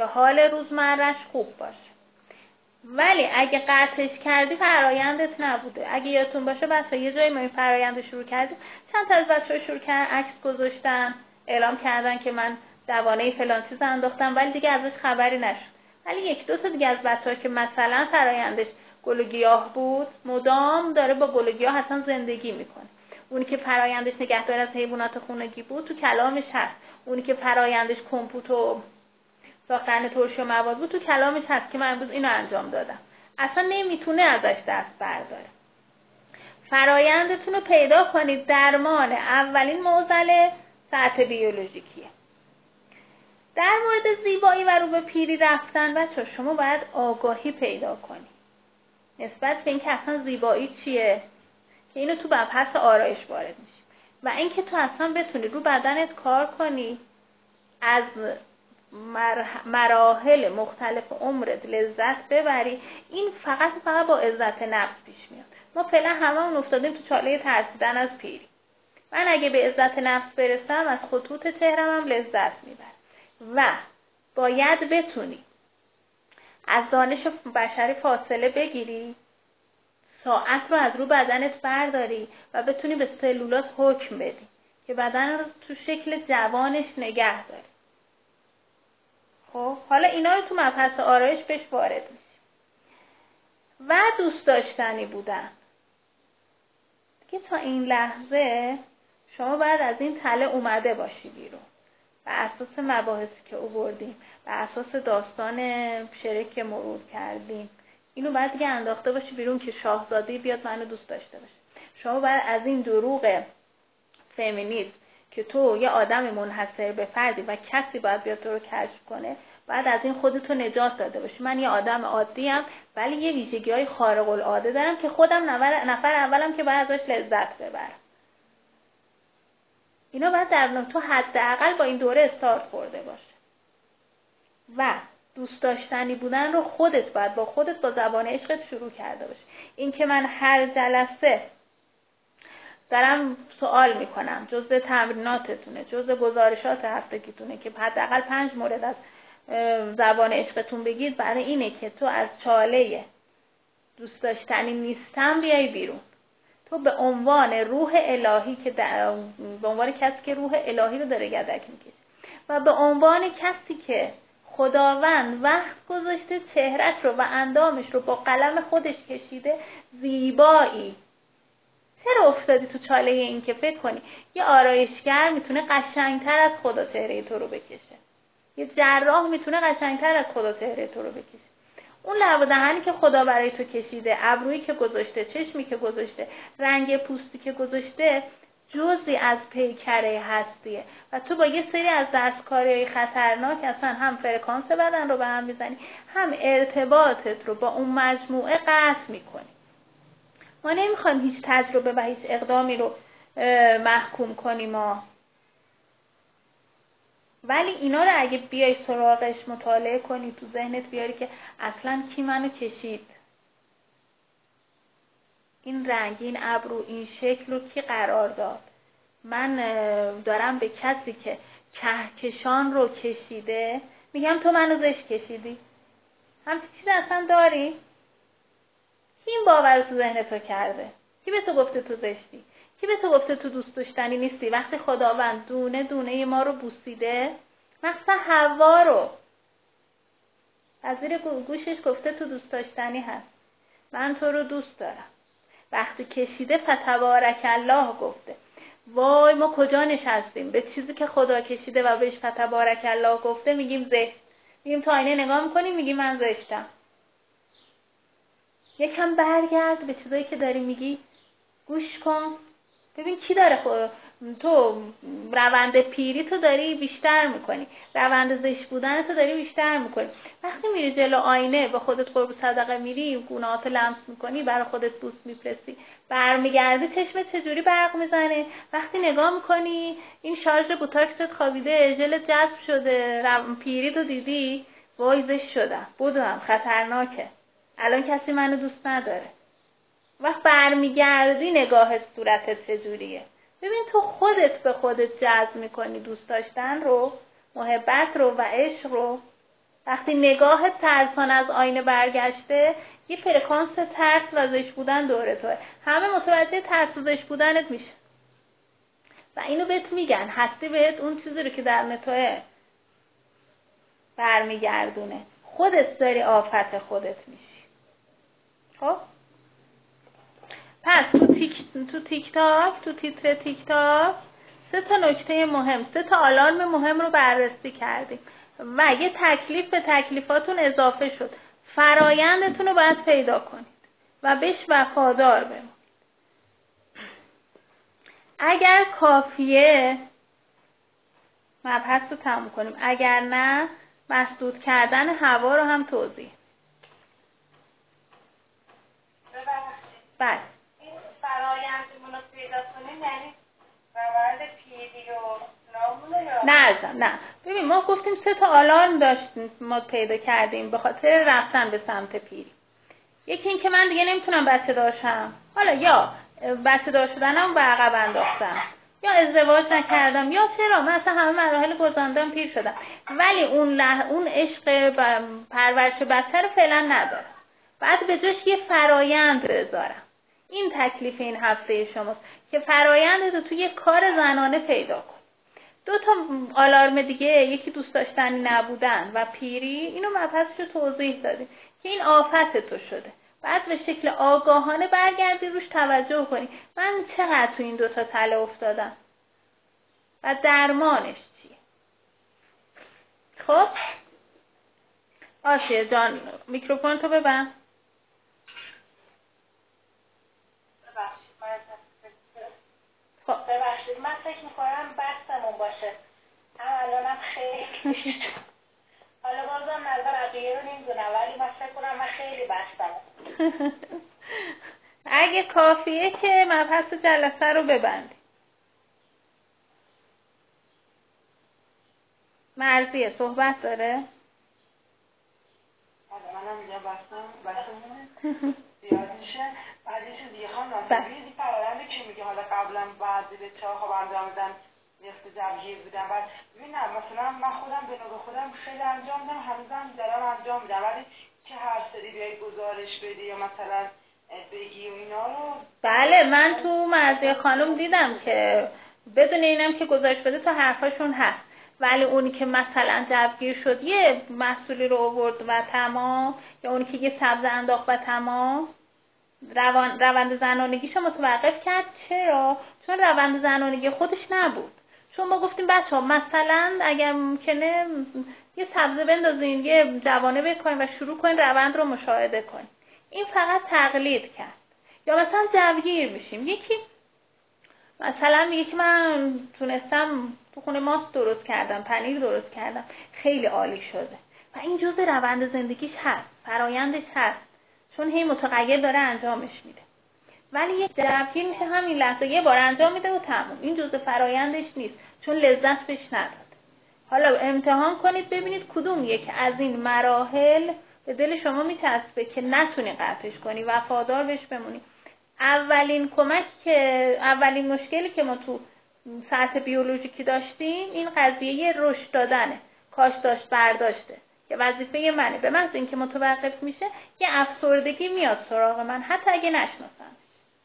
که حال روزمرش خوب باشه. ولی اگه قطعش کردی فرایندت نبوده. اگه یادتون باشه بچه‌ها یه جایی ما این فرایند شروع کردیم، چند تا از بچه‌ها شروع کردن عکس گذاشتن، اعلام کردن که من دوانه فلان چیز انداختم، ولی دیگه ازش خبری نشد. ولی یک دو تا دیگه از بچه‌ها که مثلا فرایندش گل و گیاه بود، مدام داره با گل و گیاه اصلا زندگی میکنه. اونی که فرایندش نگهداری از حیوانات خونگی بود تو کلامش هست. اونی که فرایندش کمپوت و ساختن ترشی و مواد بود تو کلامش هست که من امروز اینو انجام دادم. اصلا نمیتونه ازش دست برداره. فرایندتون رو پیدا کنید. درمان اولین معضل سطح بیولوژیکیه. در مورد زیبایی و رو به پیری رفتن بچه‌ها شما باید آگاهی پیدا کنید نسبت به اینکه اصلا زیبایی چیه، که اینو تو مبحث آرایش وارد میشیم و اینکه تو اصلا بتونی رو بدنت کار کنی، از مراحل مختلف عمرت لذت ببری. این فقط با عزت نفس پیش میاد. ما فعلا هممون افتادیم تو چاله ترسیدن از پیری. من اگه به عزت نفس برسم از خطوط چهره‌م لذت میبرم و باید بتونی از دانش بشری فاصله بگیری، ساعت رو از رو بدنت برداری و بتونی به سلولات حکم بدی که بدن رو تو شکل جوانش نگه داری. خب حالا اینا رو تو مبحث آرایش بهش وارد میشیم. و دوست داشتنی بودن که تا این لحظه شما باید از این تله اومده باشی بیرون. بر اساس مباحثی که آوردیم، بر اساس داستان شرک که مرور کردیم، اینو باید دیگه انداخته باشی بیرون که شاهزاده بیاد منو دوست داشته باشه. شما باید از این دروغ فمینیسم که تو یه آدم منحصر به فردی و کسی باید بیاد تو رو کشف کنه، باید از این خودتو نجات داده باشی. من یه آدم عادیم ولی یه ویژگی‌های خارق العاده دارم که خودم نفر اولم که باید ازش لذت ببرم. اینا باید در تو حداقل با این دوره استارت خورده باشه. و دوست داشتنی بودن رو خودت باید با خودت با زبان عشقت شروع کرده باشی. این که من هر جلسه دارم سوال میکنم، جزء تمریناتتونه، جزء گزارشات هفتگیتونه که حداقل 5 مورد از زبان عشقتون بگید، برای اینه که تو از چاله دوست داشتنی نیستم بیای بیرون. تو به عنوان روح الهی که به عنوان کسی که روح الهی رو داره گدک میکشه و به عنوان کسی که خداوند وقت گذاشته چهرت رو و اندامش رو با قلم خودش کشیده زیبایی. چرا افتادی تو چاله این که فکر کنی یه آرایشگر میتونه قشنگتر از خدا چهره تو رو بکشه، یه جراح میتونه قشنگتر از خدا چهره تو رو بکشه؟ اون لب و دهنی که خدا برای تو کشیده، ابرویی که گذاشته، چشمی که گذاشته، رنگ پوستی که گذاشته، جزئی از پیکره هستیه و تو با یه سری از دستکاری‌های خطرناک اصلا هم فرکانس بدن رو به هم میزنی، هم ارتباطت رو با اون مجموعه قطع میکنی. ما نمیخوایم هیچ تجربه و هیچ اقدامی رو محکوم کنیم ما، ولی اینا رو اگه بیای سراغش مطالعه کنی، تو ذهنت بیاری که اصلا کی منو کشید، این رنگ، این ابرو، این شکل رو کی قرار داد، من دارم به کسی که کهکشان رو کشیده میگم تو منو زشت کشیدی. همچین چیزی اصلا داری؟ کی این باور رو تو ذهن تو کرده؟ کی به تو گفته تو زشتی؟ کی به تو گفته تو دوست داشتنی نیستی؟ وقتی خداوند دونه دونه ما رو بوسیده، مثلا حوا رو از زیر گوشش گفته تو دوست داشتنی هست، من تو رو دوست دارم. وقتی کشیده فتبارک الله گفته. وای ما کجا نشستیم به چیزی که خدا کشیده و بهش فتبارک الله گفته میگیم زشت. میگیم تو آینه نگاه میکنیم میگیم من زشتم. یکم برگرد به چیزایی که داری میگی، گوش کن ببین کی داره تو روند پیری تو داری بیشتر میکنی، روند زشت بودن تو داری بیشتر میکنی. وقتی میری جلو آینه با خودت قرب صدقه میری، گناهات لمس میکنی، برای خودت بوس میفرستی، برمیگردی چشمت چجوری برق میزنه. وقتی نگاه میکنی این شارژ بوتاکست خوابیده، ژلت جذب شده، پیری تو دیدی، وای زشت شدم، بدوم، خطرناکه، الان کسی منو دوست نداره. وقت برمیگردی نگاهت صورتت چجوریه. ببین تو خودت به خودت جذب میکنی دوست داشتن رو، محبت رو و عشق رو، وقتی نگاه ترسان از آینه برگشته، یه فرکانس ترس و زشت بودن دوره توه. همه متوجه ترس و زشت بودنت میشه و اینو بهت میگن، هستی بهت اون چیزی رو که در توه برمیگردونه. خودت داری آفت خودت میشی. خب پس تو تیک تاک، تو تیتر تیک تاک 3 نکته مهم، 3 آلارم مهم رو بررسی کردیم و یه تکلیف به تکلیفاتون اضافه شد. فرایندتون رو باید پیدا کنید و بهش وفادار بمونید. اگر کافیه مبحث رو تموم کنیم، اگر نه مسدود کردن هوا رو هم توضیح. بله این فرایندمون رو پیدا کنیم یعنی روند پیری و نامونه یا نه ببین ما گفتیم 3 آلارم داشتیم ما پیدا کردیم به خاطر رفتن به سمت پیری. یکی این که من دیگه نمیتونم بچه داشتم، حالا یا بچه دار شدنم به عقب انداختم یا ازدواج نکردم یا چرا من اصلا همه مراحل گذراندم پیر شدم، ولی اون عشق پرورش بچه رو فعلا ندارم. بعد به جاش یه فرایند بذارم. این تکلیف این هفته شماست که فرایند رو توی یه کار زنانه پیدا کن. 2 آلارم دیگه، یکی دوست داشتنی نبودن و پیری، اینو مبحثش رو توضیح دادیم که این آفت تو شده. بعد به شکل آگاهانه برگردی روش توجه کنی من چقدر تو این 2 تله افتادم و درمانش چیه. خب آسیه جان میکروفون تو ببند. ببخشید من فکر میکنم بحثمون باشه. هم الانم خیلی حالا بازم نظر بقیه رو نمیدونم ولی من فکر کنم من خیلی بستم. اگه کافیه که مبحث جلسه رو ببندی. مرضیه صحبت داره؟ منم اینجا بستم زیاد میشه. بعد یه چیز دیگه خواهم این فرآیندی که میگه حالا قبلا بعضی بچه‌ها خب انجام میدن نفت جوگیر بودن. بعد ببینم مثلا من خودم به نوبه خودم خیلی انجام میدم، هنوزم دارم انجام میدم، ولی که هر سری بیای گزارش بدی یا مثلا بگی و اینا رو. بله من تو مرضیه خانم دیدم که بدون اینم که گزارش بده تا حرفاشون هست، ولی اونی که مثلا جوگیر شد یه محصولی رو آورد و تمام، یا اونی که یه سبز انداخت و تمام روند زنانگیشو متوقف کرد. چرا؟ چون روند زنانگی خودش نبود. چون ما گفتیم بچه ها مثلا اگر ممکنه یه سبزه بندازین، یه جوانه بکنین و شروع کنین روند رو مشاهده کنین. این فقط تقلید کرد. یا مثلا جوگیر میشیم، یکی مثلا میگه که من تونستم تو خونه ماست درست کردم، پنیر درست کردم، خیلی عالی شده و این جزء روند زندگیش هست، فرایندش هست، چون هی متغیر داره انجامش میده. ولی یک جوگیر میشه همین لحظه یه بار انجام میده و تموم، این جزء فرایندش نیست چون لذت بهش نداد. حالا امتحان کنید ببینید کدوم یک از این مراحل به دل شما میچسبه که نتونی قطعش کنی، وفادار بهش بمونی. اولین مشکلی که ما تو سطح بیولوژیکی داشتیم این قضیه رشد دادنه، کاش داشت برداشته که وظیفه منه. به محض اینکه متوقف میشه یه افسردگی میاد سراغ من حتی اگه نشناسم.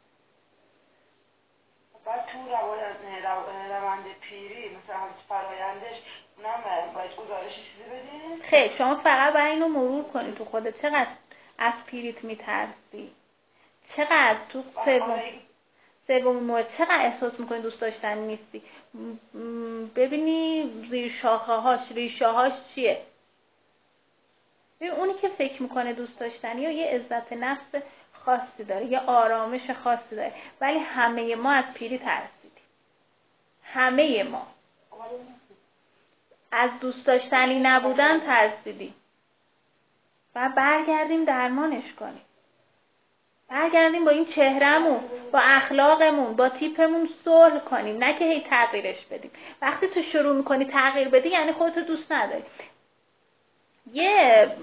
بعد تو روند پیری مثلا فرایندش اونم باید گزارش چیزی بدین؟ خیلی شما فقط باید اینو مرور کنی تو خودت چقدر از پیریت میترسی، چقدر تو سوم مورد چقدر احساس میکنی دوست داشتن نیستی. ببینی ریشه هاش چیه. ببین اونی که فکر میکنه دوست داشتنی یا یه عزت نفس خاصی داره، یه آرامش خاصی داره، ولی همه ما از پیری ترسیدیم. همه ما از دوست داشتنی نبودن ترسیدیم و برگردیم درمانش کنیم. برگردیم با این چهرهمون، با اخلاقمون، با تیپمون صلح کنیم، نه که هی تغییرش بدیم. وقتی تو شروع میکنی تغییر بدی یعنی خودتو دوست نداری. یه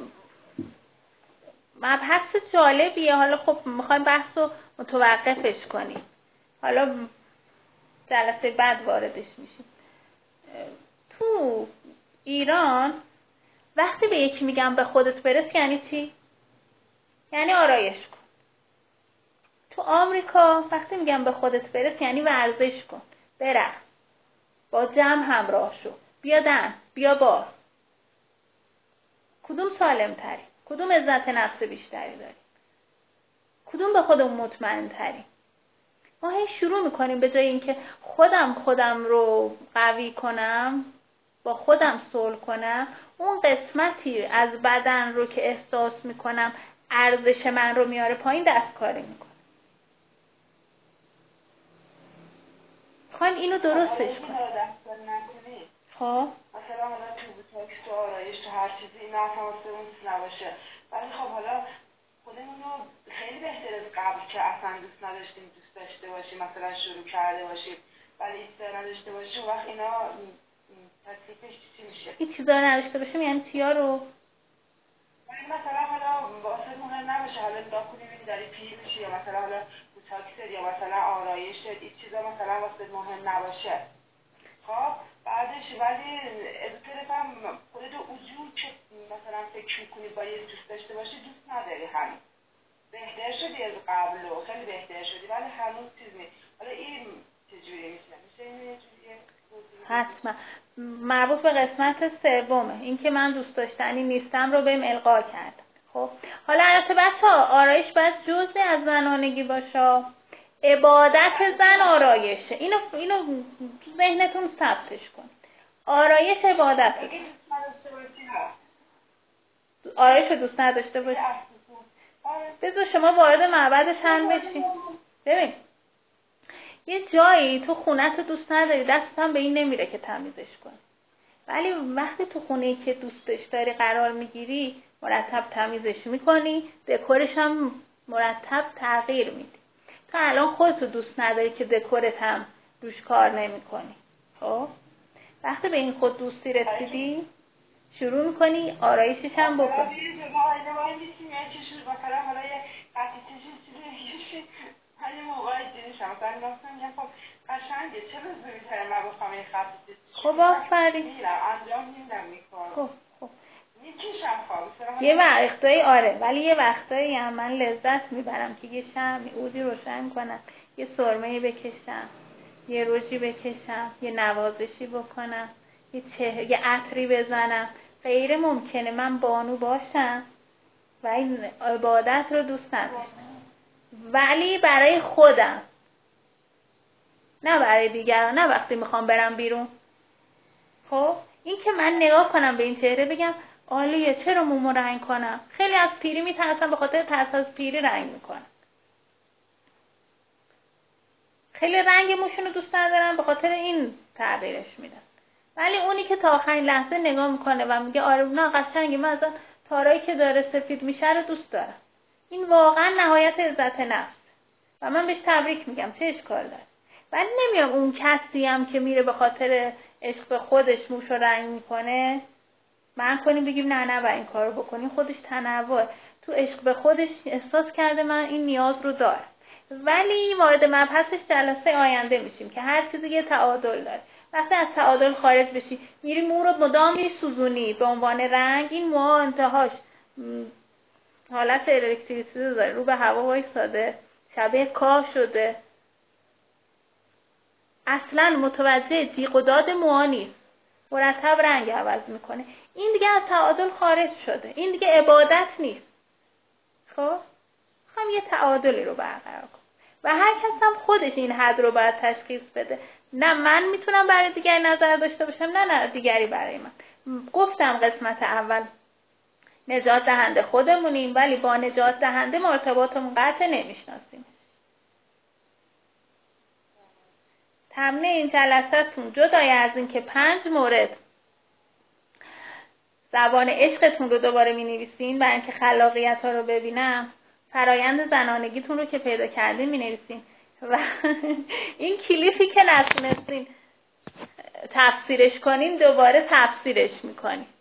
مبحث جالبیه، حالا خب میخوایم بحث رو متوقفش کنیم، حالا جلسه بعد واردش میشیم. تو ایران وقتی به یکی میگم به خودت برس یعنی چی؟ یعنی آرایش کن. تو آمریکا وقتی میگم به خودت برس یعنی ورزش کن، برقص، با جمع همراه شو، بیا دنس، بیا باز. کدوم سالم تری؟ کدوم عزت نفس بیشتری داری؟ کدوم به خودمون مطمئن تری؟ ما هی شروع میکنیم به جای اینکه خودم رو قوی کنم، با خودم صلح کنم، اون قسمتی از بدن رو که احساس میکنم ارزش من رو میاره پایین دستکاری میکنم. خواهیم اینو درستش کنیم. خب مثلا حالا تو بوتاکس، تو آرایش، تو هر چیزی اینا اصلا واسه اون نباشه، ولی خب حالا خودمون رو خیلی بهتر از قبل که اصلا دوست نداشتیم دوست داشته باشیم، مثلا شروع کرده باشیم ولی ایستار نداشته باشیم، وقت اینا تکلیفش چی میشه؟ هیچ چیزا نداشته باشیم یعنی چیا رو؟ مثلا حالا واسه مهم نباشه، حالا نگاه کنی ببینی داری پیر میشی، یا مثلا حالا بوتاکست یا مثلا آرایشت، این چیزا مثلا واسه مهم نباشه. خب بعدش ولی ادوترت هم خودت اونجور که مثلا فکر میکنی باید دوست داشته باشی دوست نداری، همین بهتر شدی از قبل و خیلی بهتر شدی ولی هنوز چیز نیست. حالا این چجوری میشه اینو یه جوریه حتما مربوط به قسمت سومه، این که من دوست داشتنی نیستم رو بهم القا کرد. خب حالا البته بچه‌ها آرایش باید جزئی از زنانگی باشه. عبادت زن آرایشه، اینو تو ذهنتون ثبتش کن. آرایش عبادت. آرایش رو دوست نداشته باشی، بذار شما وارد معبد تن بشی. ببین یه جایی تو خونت دوست نداری، دستت هم به این نمیره که تمیزش کنی، ولی وقتی تو خونه‌ای که دوستش داری قرار میگیری مرتب تمیزش میکنی، دکورش هم مرتب تغییر میدی. تو الان خودتو دوست نداری که دکورت هم روش کار نمیکنی. خب وقتی به این خود دوستی رسیدی شروع میکنی آرایشش هم بکنی. خب آفرین. خب یه وقتایی آره، ولی یه وقتایی هم من لذت میبرم که یه شمع عودی روشن کنم، یه سرمه‌ای بکشم، یه روژی بکشم، یه نوازشی بکنم، یه عطری بزنم. غیر ممکنه من بانو باشم و این عبادت رو دوست نداشتم، ولی برای خودم نه برای دیگران، نه وقتی میخوام برم بیرون. خب این که من نگاه کنم به این چهره بگم عالیه، چرا مومو رنگ کنم؟ خیلی از پیری میترسن، به خاطر ترس از پیری رنگ میکنن. خیلی رنگ موشون رو دوست ندارن، به خاطر این تغییرش میدن. ولی اونی که تا آخرین لحظه نگاه میکنه و میگه آره نه قشنگه، من اصلا تارایی که داره سفید میشه رو دوست دارم، این واقعا نهایت عزت نفس و من بهش تبریک میگم، چه اشکال داره. ولی نمیام اون کسی هم که میره به خاطر عشق به خودش موش رو رنگ میکنه من کنیم بگیم نه و این کارو بکنیم. خودش تنوع، تو عشق به خودش احساس کرده من این نیاز رو دارم. ولی وارد مبحثش جلسه آینده میشیم که هر چیزی یه تعادل داره. وقتی از تعادل خارج بشی میری مو رو مدام میسوزونی به عنوان رنگ، این موها انتهاش حالت الکتریسیته داره، رو به هوا وایساده، شبیه کاه شده، اصلا متوجه جیغ و داد موها نیست، مرتب رنگ عوض میکنه. این دیگه از تعادل خارج شده، این دیگه عبادت نیست. خب هم یه تعادلی رو برقرار کن و هر کس هم خودش این حد رو باید تشخیص بده. نه من میتونم برای دیگری نظر داشته باشم، نه دیگری برای من. گفتم قسمت اول نجات دهنده خودمونیم، ولی با نجات دهنده ما ارتباطمون قطع نمیشناسیم. تمرین این جلسه‌تون جدای از این که 5 مورد زبان عشقتون رو دوباره می‌نویسین برای اینکه خلاقیت ها رو ببینم، فرایند زنانگیتون رو که پیدا کردین می‌نویسین و این کلیپی که نتونستین تفسیرش کنین دوباره تفسیرش می‌کنین.